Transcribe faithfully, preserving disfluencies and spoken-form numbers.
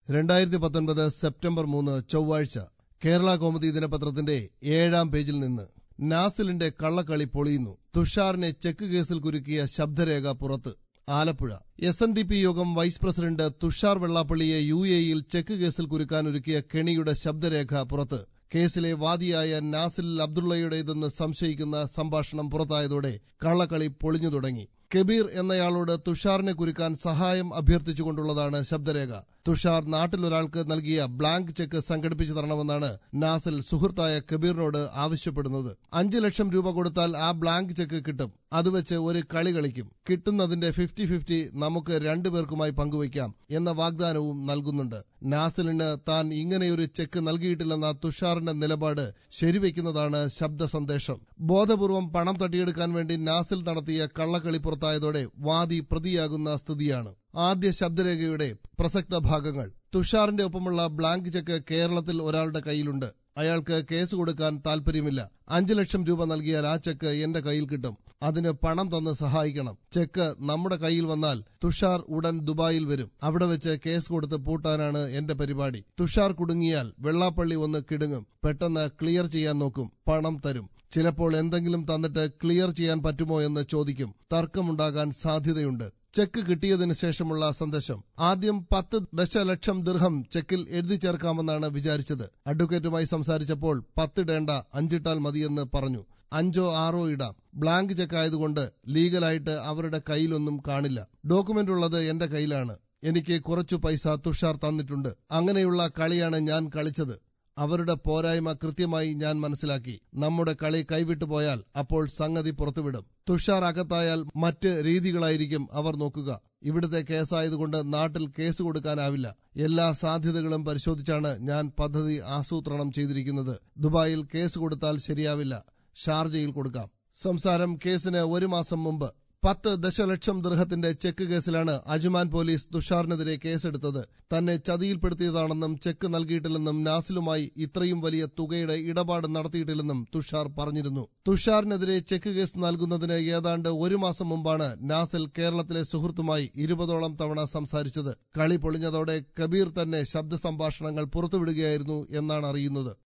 രണ്ടായിരത്തി പത്തൊൻപത് സെപ്റ്റംബർ മൂന്ന് ചൊവ്വാഴ്ച കേരള കൗമുദി ദിനപത്രത്തിന്റെ ഏഴാം പേജിൽ നിന്ന് നാസിലിന്റെ കള്ളക്കളി പൊളിയുന്നു. തുഷാറിനെ ചെക്ക് കേസിൽ കുരുക്കിയ ശബ്ദരേഖ പുറത്ത്. Alappuzha S N D P Yogam vice president Thushar വെള്ളാപ്പള്ളിയെ യു എ ഇയിൽ ചെക്ക് കേസിൽ കുരുക്കാനൊരുക്കിയ കെണിയുടെ ശബ്ദരേഖ പുറത്ത്. കേസിലെ വാദിയായ നാസിൽ അബ്ദുള്ളയുടേതെന്ന് സംശയിക്കുന്ന സംഭാഷണം പുറത്തായതോടെ കള്ളക്കളി പൊളിഞ്ഞു തുടങ്ങി. കബീർ എന്നയാളോട് തുഷാറിനെ കുരുക്കാൻ സഹായം അഭ്യർത്ഥിച്ചുകൊണ്ടുള്ളതാണ് ശബ്ദരേഖ. തുഷാർ നാട്ടിലൊരാൾക്ക് നൽകിയ ബ്ലാങ്ക് ചെക്ക് സംഘടിപ്പിച്ചു തരണമെന്നാണ് നാസിൽ സുഹൃത്തായ കബീറിനോട് ആവശ്യപ്പെടുന്നത്. അഞ്ചു ലക്ഷം രൂപ കൊടുത്താൽ ആ ബ്ലാങ്ക് ചെക്ക് കിട്ടും. അത് വെച്ച് ഒരു കളി കളിക്കും. കിട്ടുന്നതിന്റെ ഫിഫ്റ്റി ഫിഫ്റ്റി നമുക്ക് രണ്ടുപേർക്കുമായി പങ്കുവയ്ക്കാം എന്ന വാഗ്ദാനവും നൽകുന്നുണ്ട്. നാസിലിന് താൻ ഇങ്ങനെയൊരു ചെക്ക് നൽകിയിട്ടില്ലെന്ന തുഷാറിന്റെ നിലപാട് ശരിവെക്കുന്നതാണ് ശബ്ദ സന്ദേശം. ബോധപൂർവം പണം തട്ടിയെടുക്കാൻ വേണ്ടി നാസിൽ നടത്തിയ കള്ളക്കളി പുറത്തായതോടെ വാദി പ്രതിയാകുന്ന സ്ഥിതിയാണ്. ആദ്യ ശബ്ദരേഖയുടെ പ്രസക്ത ഭാഗങ്ങൾ. തുഷാറിന്റെ ഒപ്പമുള്ള ബ്ലാങ്ക് ചെക്ക് കേരളത്തിൽ ഒരാളുടെ കയ്യിലുണ്ട്. അയാൾക്ക് കേസ് കൊടുക്കാൻ താല്പര്യമില്ല. അഞ്ചു ലക്ഷം രൂപ നൽകിയാൽ ആ ചെക്ക് എന്റെ കയ്യിൽ കിട്ടും. അതിന് പണം തന്ന് സഹായിക്കണം. ചെക്ക് നമ്മുടെ കയ്യിൽ വന്നാൽ തുഷാർ ഉടൻ ദുബായിൽ വരും. അവിടെ വെച്ച് കേസ് കൊടുത്ത് പൂട്ടാനാണ് എന്റെ പരിപാടി. തുഷാർ കുടുങ്ങിയാൽ വെള്ളാപ്പള്ളി ഒന്ന് കിടുങ്ങും. പെട്ടെന്ന് ക്ലിയർ ചെയ്യാൻ നോക്കും. പണം തരും. ചിലപ്പോൾ എന്തെങ്കിലും തന്നിട്ട് ക്ലിയർ ചെയ്യാൻ പറ്റുമോ എന്ന് ചോദിക്കും. തർക്കമുണ്ടാകാൻ സാധ്യതയുണ്ട്. ചെക്ക് കിട്ടിയതിനു ശേഷമുള്ള സന്ദേശം. ആദ്യം പത്ത് ദശലക്ഷം ദിർഹം ചെക്കിൽ എഴുതി ചേർക്കാമെന്നാണ് വിചാരിച്ചത്. അഡ്വക്കേറ്റുമായി സംസാരിച്ചപ്പോൾ പത്തിടേണ്ട, അഞ്ചിട്ടാൽ മതിയെന്ന് പറഞ്ഞു. അഞ്ചോ ആറോ ഇടാം. ബ്ലാങ്ക് ചെക്കായതുകൊണ്ട് ലീഗലായിട്ട് അവരുടെ കയ്യിലൊന്നും കാണില്ല. ഡോക്യുമെന്റ് ഉള്ളത് എന്റെ കയ്യിലാണ്. എനിക്ക് കുറച്ചു പൈസ തുഷാർ തന്നിട്ടുണ്ട്. അങ്ങനെയുള്ള കളിയാണ് ഞാൻ കളിച്ചത്. അവരുടെ പോരായ്മ കൃത്യമായി ഞാൻ മനസ്സിലാക്കി. നമ്മുടെ കളി കൈവിട്ടു പോയാൽ അപ്പോൾ സംഗതി പുറത്തുവിടും. തുഷാർ അകത്തായാൽ മറ്റ് രീതികളായിരിക്കും അവർ നോക്കുക. ഇവിടുത്തെ കേസായതുകൊണ്ട് നാട്ടിൽ കേസ് കൊടുക്കാനാവില്ല. എല്ലാ സാധ്യതകളും പരിശോധിച്ചാണ് ഞാൻ പദ്ധതി ആസൂത്രണം ചെയ്തിരിക്കുന്നത്. ദുബായിൽ കേസ് കൊടുത്താൽ ശരിയാവില്ല. ഷാർജയിൽ കൊടുക്കാം. സംസാരം കേസിന് ഒരു മാസം മുമ്പ്. പത്ത് ദശലക്ഷം ദിർഹത്തിന്റെ ചെക്ക് കേസിലാണ് അജ്മാൻ പോലീസ് തുഷാറിനെതിരെ കേസെടുത്തത്. തന്നെ ചതിയിൽപ്പെടുത്തിയതാണെന്നും ചെക്ക് നൽകിയിട്ടില്ലെന്നും നാസിലുമായി ഇത്രയും വലിയ തുകയുടെ ഇടപാട് നടത്തിയിട്ടില്ലെന്നും തുഷാർ പറഞ്ഞിരുന്നു. തുഷാറിനെതിരെ ചെക്ക് കേസ് നൽകുന്നതിന് ഏതാണ്ട് ഒരു മാസം മുമ്പാണ് നാസിൽ കേരളത്തിലെ സുഹൃത്തുമായി ഇരുപതോളം തവണ സംസാരിച്ചത്. കളി പൊളിഞ്ഞതോടെ കബീർ തന്നെ ശബ്ദ സംഭാഷണങ്ങൾ പുറത്തുവിടുകയായിരുന്നു എന്നാണ് അറിയുന്നത്.